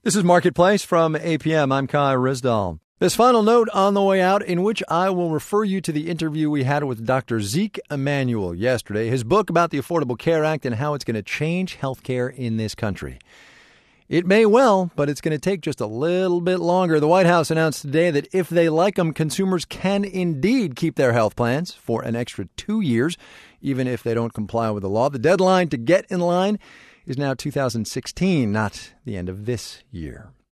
This is Marketplace from APM. I'm Kai Risdall. This final note on the way out, in which I will refer you to the interview we had with Dr. Zeke Emanuel yesterday, his book about the Affordable Care Act and how it's going to change healthcare in this country. It may well, but it's going to take just a little bit longer. The White House announced today that if they like them, consumers can indeed keep their health plans for an extra 2 years, even if they don't comply with the law. The deadline to get in line is now 2016, not the end of this year.